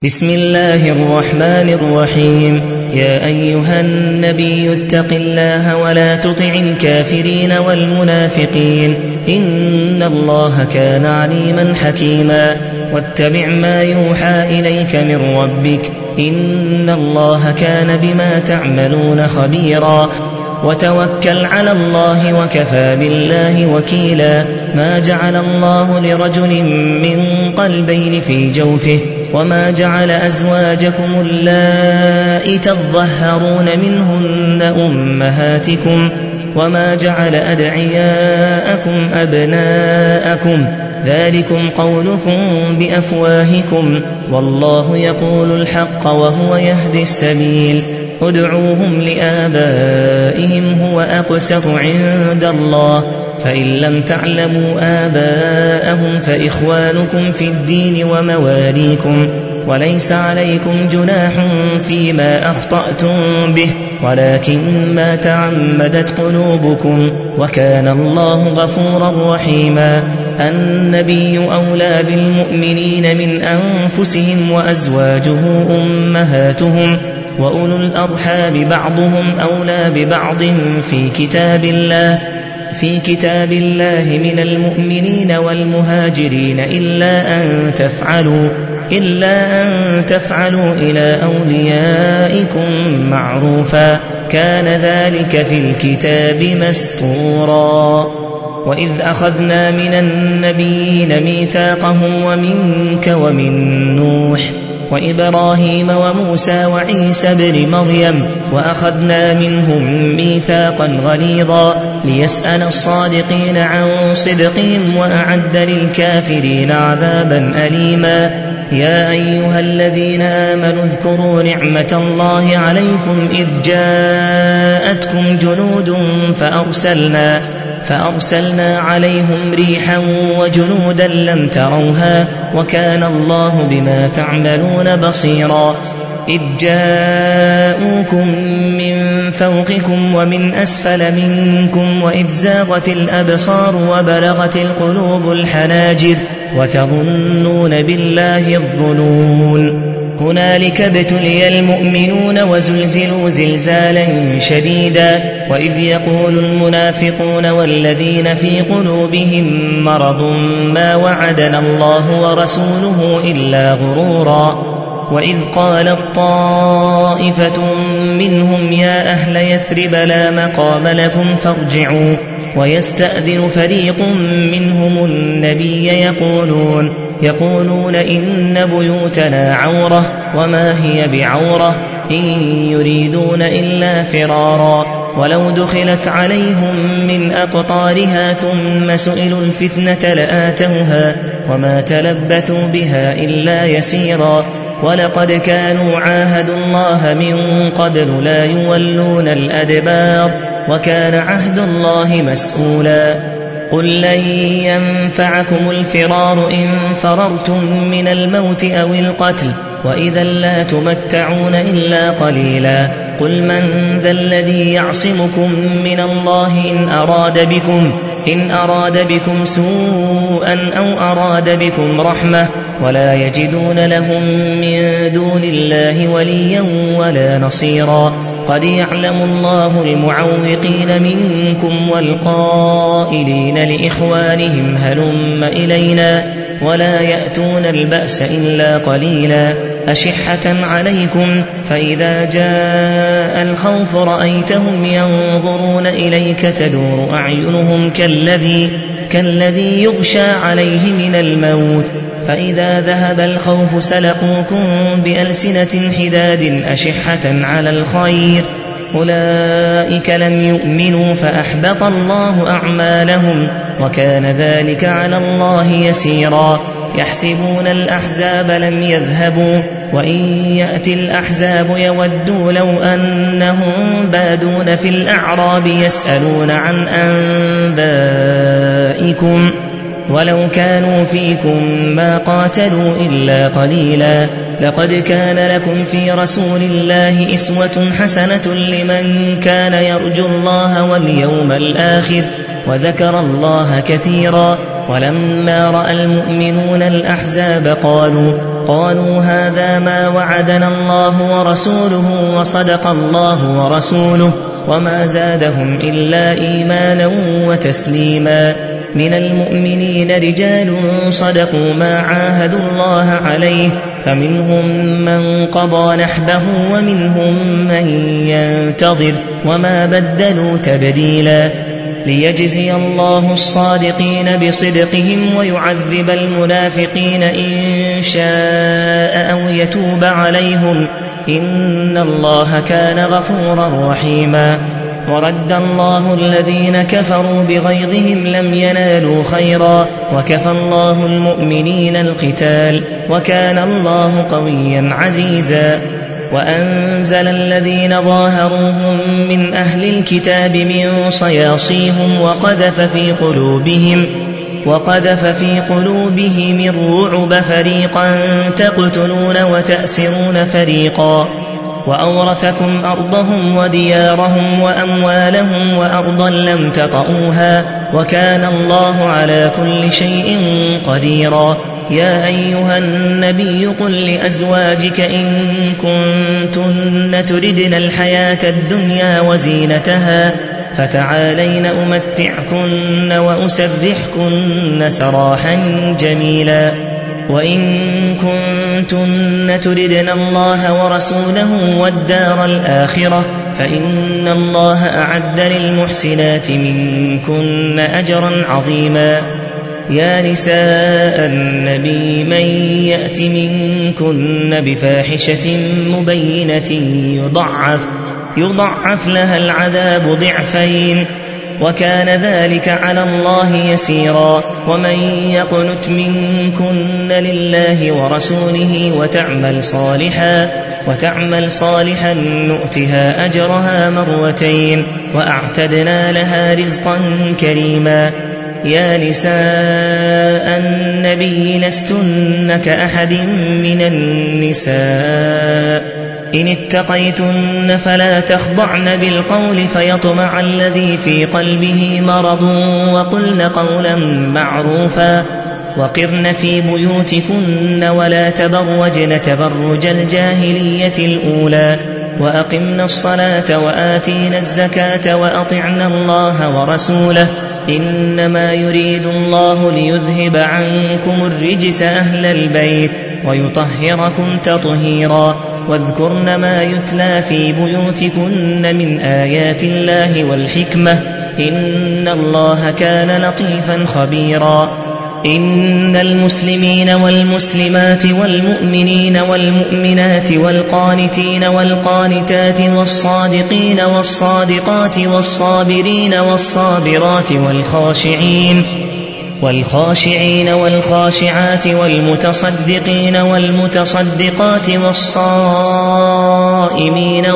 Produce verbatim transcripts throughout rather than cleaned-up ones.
بسم الله الرحمن الرحيم. يا أيها النبي اتق الله ولا تطع الكافرين والمنافقين إن الله كان عليما حكيما. واتبع ما يوحى إليك من ربك إن الله كان بما تعملون خبيرا. وتوكل على الله وكفى بالله وكيلا. ما جعل الله لرجل من قلبين في جوفه وما جعل أزواجكم اللائي تظهرون منهن أمهاتكم وما جعل أدعياءكم أبناءكم ذلكم قولكم بأفواهكم والله يقول الحق وهو يهدي السبيل. ادعوهم لآبائهم هو أقسط عند الله فإن لم تعلموا آباءهم فإخوانكم في الدين ومواليكم وليس عليكم جناح فيما أخطأتم به ولكن ما تعمدت قلوبكم وكان الله غفورا رحيما. النبي أولى بالمؤمنين من أنفسهم وأزواجه أمهاتهم وأولو الأرحام بعضهم أولى ببعض في كتاب الله في كتاب الله من المؤمنين والمهاجرين إلا أن تفعلوا إلا أن تفعلوا إلى أوليائكم معروفا كان ذلك في الكتاب مسطورا. وإذ أخذنا من النبيين ميثاقهم ومنك ومن نوح وإبراهيم وموسى وعيسى بن مريم وأخذنا منهم ميثاقا غليظا ليسأل الصادقين عن صدقهم وأعد للكافرين عذابا أليما. يا أيها الذين آمنوا اذكروا نعمة الله عليكم إذ جاءتكم جنود فأرسلنا, فأرسلنا عليهم ريحا وجنودا لم تروها وكان الله بما تعملون بصيرا. إذ جاءوكم من فوقكم ومن أسفل منكم وإذ زاغت الأبصار وبلغت القلوب الحناجر وتظنون بالله الظنون. هنالك ابتلي المؤمنون وزلزلوا زلزالا شديدا. وإذ يقول المنافقون والذين في قلوبهم مرض ما وعدنا الله ورسوله إلا غرورا. وإذ قالت طائفة منهم يا أهل يثرب لا مقام لكم فارجعوا ويستأذن فريق منهم النبي يقولون يقولون إن بيوتنا عورة وما هي بعورة إن يريدون إلا فرارا. ولو دخلت عليهم من أقطارها ثم سئلوا الفتنة لآتوها وما تلبثوا بها إلا يسيرا. ولقد كانوا عاهدوا الله من قبل لا يولون الأدبار وكان عهد الله مسؤولا. قل لن ينفعكم الفرار إن فررتم من الموت أو القتل وإذا لا تمتعون إلا قليلا. قل من ذا الذي يعصمكم من الله إن أراد بكم إن أراد بكم سوءا أو أراد بكم رحمة ولا يجدون لهم من دون الله وليا ولا نصيرا. قد يعلم الله المعوقين منكم والقائلين لإخوانهم هلم إلينا ولا يأتون البأس إلا قليلا. أشحة عليكم فإذا جاء الخوف رأيتهم ينظرون إليك تدور أعينهم كالذي, كالذي يغشى عليه من الموت فإذا ذهب الخوف سلقوكم بألسنة حداد أشحة على الخير أولئك لم يؤمنوا فأحبط الله أعمالهم وكان ذلك على الله يسيرا. يحسبون الأحزاب لم يذهبوا وإن يأتي الأحزاب يودوا لو أنهم بادون في الأعراب يسألون عن أنبائكم ولو كانوا فيكم ما قاتلوا إلا قليلا. لقد كان لكم في رسول الله أسوة حسنة لمن كان يرجو الله واليوم الآخر وذكر الله كثيرا. ولما رأى المؤمنون الأحزاب قالوا قالوا هذا ما وعدنا الله ورسوله وصدق الله ورسوله وما زادهم إلا إيمانا وتسليما. من المؤمنين رجال صدقوا ما عاهدوا الله عليه فمنهم من قضى نحبه ومنهم من ينتظر وما بدلوا تبديلا. ليجزي الله الصادقين بصدقهم ويعذب المنافقين إن شاء أو يتوب عليهم إن الله كان غفورا رحيما. ورد الله الذين كفروا بغيظهم لم ينالوا خيرا وكفى الله المؤمنين القتال وكان الله قويا عزيزا. وأنزل الذين ظاهروهم من أهل الكتاب من صياصيهم وقذف في قلوبهم وقذف في قلوبهم الرعب فريقا تقتلون وتأسرون فريقا. وأورثكم أرضهم وديارهم وأموالهم وأرضا لم تطئوها وكان الله على كل شيء قديرا. يا أيها النبي قل لأزواجك إن كنتن تردن الحياة الدنيا وزينتها فتعالين أمتعكن وأسرحكن سراحا جميلا. وإن كنتن تردن الله ورسوله والدار الآخرة فإن الله أعد للمحسنات منكن أجرا عظيما. يا نساء النبي من يأت منكن بفاحشة مبينة يضعف, يضعف لها العذاب ضعفين وكان ذلك على الله يسيرا. ومن يقنت منكن لله ورسوله وتعمل صالحا وتعمل صالحا نؤتها أجرها مرتين وأعتدنا لها رزقا كريما. يا نساء النبي لستن كأحد من النساء إن اتقيتن فلا تخضعن بالقول فيطمع الذي في قلبه مرض وقلن قولا معروفا. وقرن في بيوتكن ولا تبرجن تبرج الجاهلية الأولى وأقمنا الصلاة وآتينا الزكاة وأطعنا الله ورسوله إنما يريد الله ليذهب عنكم الرجس أهل البيت ويطهركم تطهيرا. واذكرن ما يتلى في بيوتكن من آيات الله والحكمة إن الله كان لطيفا خبيرا. إن المسلمين والمسلمات والمؤمنين والمؤمنات والقانتين والقانتات والصادقين والصادقات والصابرين والصابرات والخاشعين والخاشعين والخاشعات والمتصدقين والمتصدقات والصائمين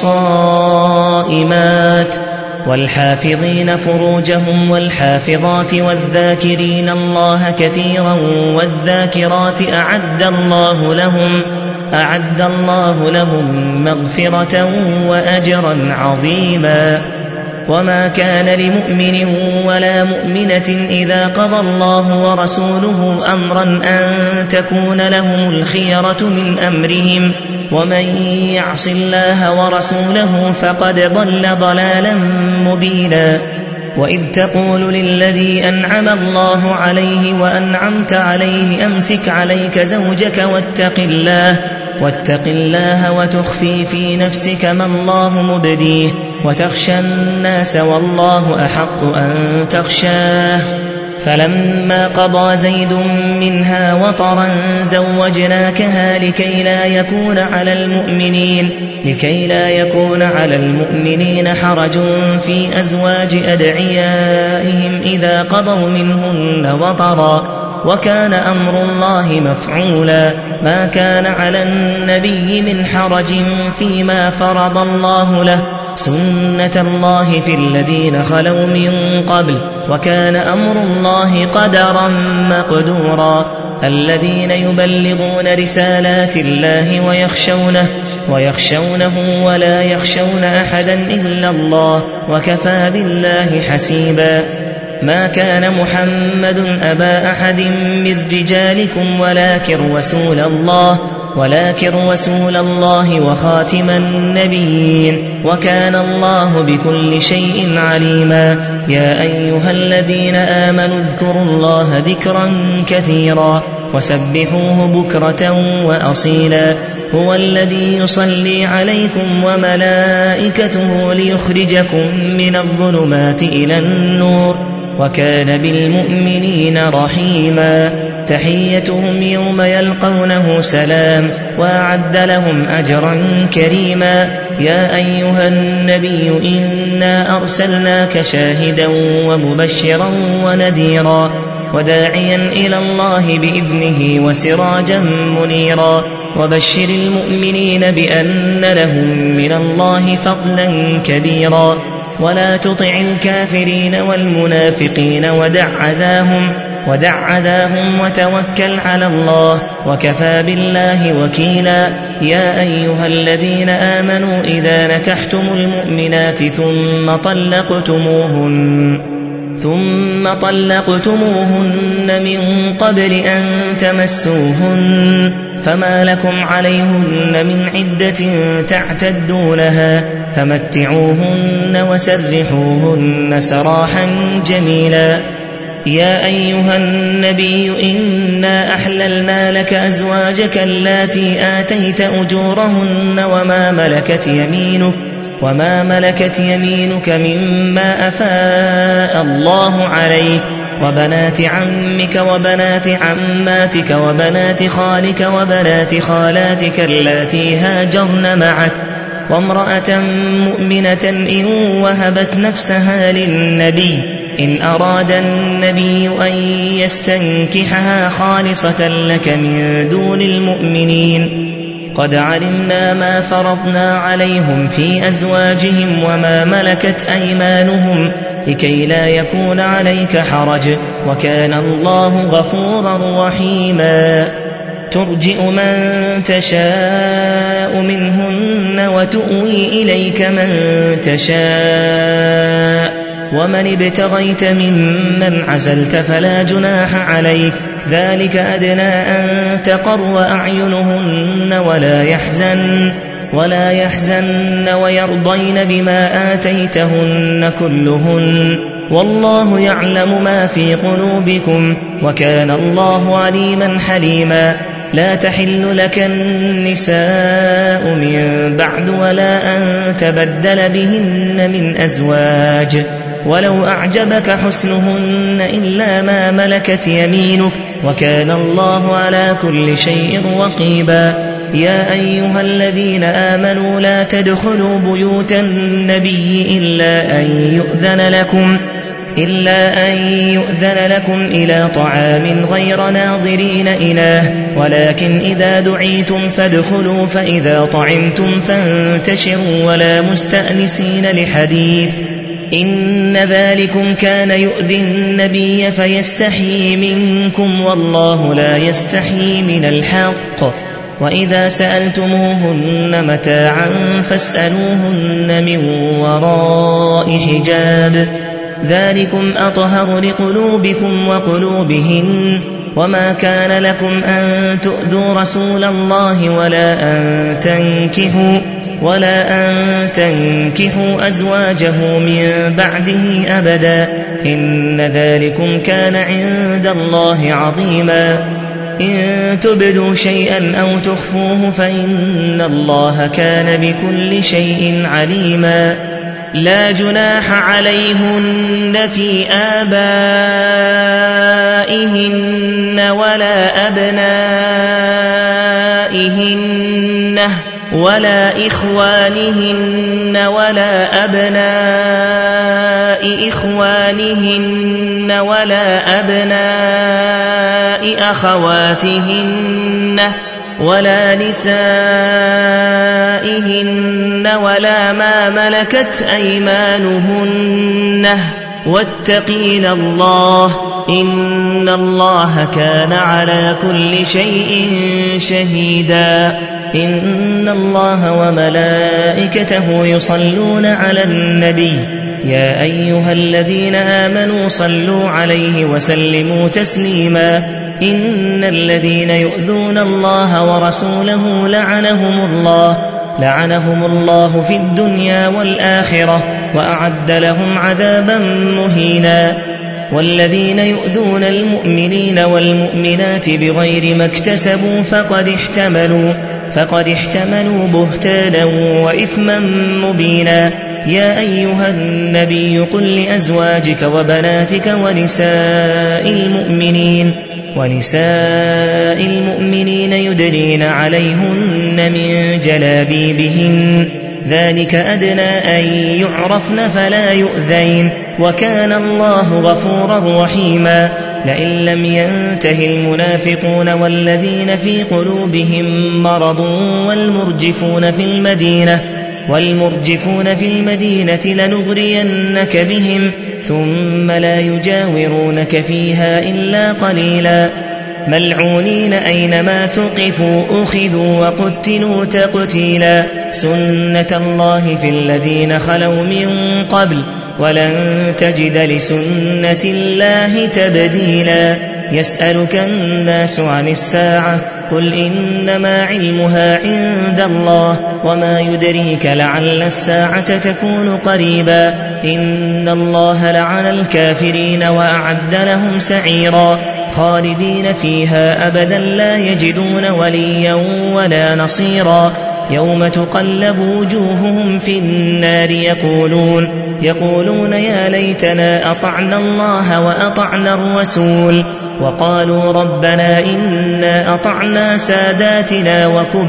والصائمات والحافظين فروجهم والحافظات والذاكرين الله كثيرا والذاكرات أعد الله لهم أعد الله لهم مغفرة وأجرا عظيما. وما كان لمؤمن ولا مؤمنة إذا قضى الله ورسوله أمرا أن تكون لهم الخيرة من أمرهم ومن يعص الله ورسوله فقد ضل ضلالا مبينا. وإذ تقول للذي أنعم الله عليه وأنعمت عليه أمسك عليك زوجك واتق الله واتق الله وتخفي في نفسك ما الله مبديه وتخشى الناس والله أحق أن تخشاه. فلما قضى زيد منها وطرا زوجناكها لكي لا يكون على المؤمنين لكي لا يكون على المؤمنين حرج في أزواج أدعيائهم إذا قضوا منهن وطرا وكان أمر الله مفعولا. ما كان على النبي من حرج فيما فرض الله له سنة الله في الذين خلوا من قبل وكان أمر الله قدرا مقدورا. الذين يبلغون رسالات الله ويخشونه ويخشونه ولا يخشون أحدا إلا الله وكفى بالله حسيبا. ما كان محمد أبا أحد من رجالكم ولكن رسول الله ولكن رسول الله وخاتم النبيين وكان الله بكل شيء عليما. يا أيها الذين آمنوا اذكروا الله ذكرا كثيرا وسبحوه بكرة وأصيلا. هو الذي يصلي عليكم وملائكته ليخرجكم من الظلمات إلى النور وكان بالمؤمنين رحيما. تحيتهم يوم يلقونه سلام وأعد لهم أجرا كريما. يا أيها النبي إنا أرسلناك شاهدا ومبشرا ونذيرا وداعيا إلى الله بإذنه وسراجا منيرا وبشر المؤمنين بأن لهم من الله فضلا كبيرا. ولا تطع الكافرين والمنافقين ودع عذاهم ودع عذاهم وتوكل على الله وكفى بالله وكيلا. يا أيها الذين آمنوا إذا نكحتم المؤمنات ثم طلقتموهن ثم طلقتموهن من قبل أن تمسوهن فما لكم عليهن من عدة تعتدونها فمتعوهن وسرحوهن سراحا جميلا. يا أيها النبي إنا أحللنا لك أزواجك اللاتي آتيت أجورهن وما ملكت يمينك وما ملكت يمينك مما أفاء الله عليك وبنات عمك وبنات عماتك وبنات خالك وبنات خالاتك اللاتي هاجرن معك وامرأة مؤمنة إن وهبت نفسها للنبي إن أراد النبي أن يستنكحها خالصة لك من دون المؤمنين. قد علمنا ما فرضنا عليهم في أزواجهم وما ملكت أيمانهم لكي لا يكون عليك حرج وكان الله غفورا رحيما. ترجئ من تشاء منهن وتؤوي إليك من تشاء ومن ابتغيت ممن عزلت فلا جناح عليك ذلك أدنى أن تقر أعينهن ولا يحزن ولا يحزن ويرضين بما آتيتهن كلهن والله يعلم ما في قلوبكم وكان الله عليما حليما. لا تحل لك النساء من بعد ولا أن تبدل بهن من أزواج ولو أعجبك حسنهن إلا ما ملكت يمينك وكان الله على كل شيء رقيبا. يا أيها الذين آمنوا لا تدخلوا بيوت النبي إلا أن يؤذن لكم إلا أن يؤذن لكم إلى طعام غير ناظرين إناه ولكن إذا دعيتم فادخلوا فإذا طعمتم فانتشروا ولا مستأنسين لحديث إن ذلكم كان يؤذي النبي فيستحيي منكم والله لا يستحيي من الحق. وإذا سألتموهن متاعا فاسألوهن من وراء حجاب ذلكم أطهر لقلوبكم وقلوبهن. وما كان لكم أن تؤذوا رسول الله ولا أن تنكحوا ولا أن تنكحوا أزواجه من بعده أبدا إن ذلكم كان عند الله عظيما. إن تبدوا شيئا أو تخفوه فإن الله كان بكل شيء عليما. لا جناح عليهن في آبائهن ولا أبنائهن ولا إخوانهن ولا أبناء إخوانهن ولا أبناء أخواتهن ولا نسائهن ولا ما ملكت أيمانهن واتقين الله إن الله كان على كل شيء شهيدا. إن الله وملائكته يصلون على النبي يا أيها الذين آمنوا صلوا عليه وسلموا تسليما إن الذين يؤذون الله ورسوله لعنهم الله لعنهم الله في الدنيا والآخرة وأعد لهم عذابا مهينا والذين يؤذون المؤمنين والمؤمنات بغير ما اكتسبوا فقد احتملوا فقد احتملوا بهتانا وإثما مبينا يا أيها النبي قل لأزواجك وبناتك ونساء المؤمنين ونساء المؤمنين يدنين عليهن من جلابيبهن ذلك أدنى أن يعرفن فلا يؤذين وكان الله غفورا رحيما لئن لم ينته المنافقون والذين في قلوبهم مرض والمرجفون في المدينة والمرجفون في المدينة لنغرينك بهم ثم لا يجاورونك فيها إلا قليلا ملعونين أينما ثقفوا أخذوا وقتلوا تقتيلا سنة الله في الذين خلوا من قبل ولن تجد لسنة الله تبديلا يسألك الناس عن الساعة قل إنما علمها عند الله وما يدريك لعل الساعة تكون قريبا إن الله لعن الكافرين وأعد لهم سعيرا خالدين فيها أبدا لا يجدون وليا ولا نصيرا يوم تقلب وجوههم في النار يقولون يقولون يا ليتنا أطعنا الله وأطعنا الرسول وقالوا ربنا إنا أطعنا ساداتنا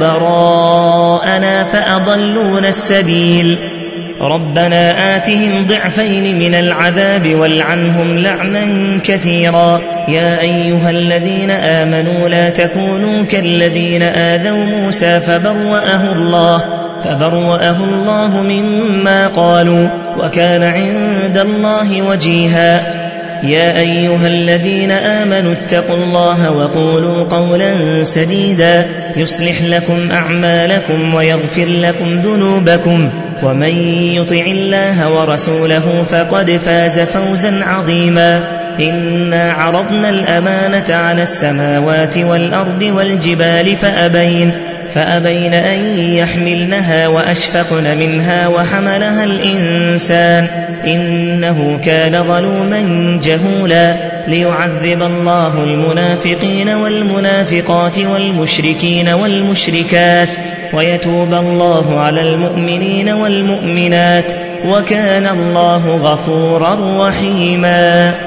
وكبراءنا فأضلونا السبيل ربنا آتهم ضعفين من العذاب والعنهم لعنا كثيرا يا أيها الذين آمنوا لا تكونوا كالذين آذوا موسى فبرأه الله فبرأه الله مما قالوا وكان عند الله وجيها يا أيها الذين آمنوا اتقوا الله وقولوا قولا سديدا يصلح لكم أعمالكم ويغفر لكم ذنوبكم ومن يطع الله ورسوله فقد فاز فوزا عظيما إنا عرضنا الأمانة على السماوات والأرض والجبال فأبين فأبين أن يحملنها وأشفقن منها وحملها الإنسان إنه كان ظلوما جهولا ليعذب الله المنافقين والمنافقات والمشركين والمشركات ويتوب الله على المؤمنين والمؤمنات وكان الله غفورا رحيما.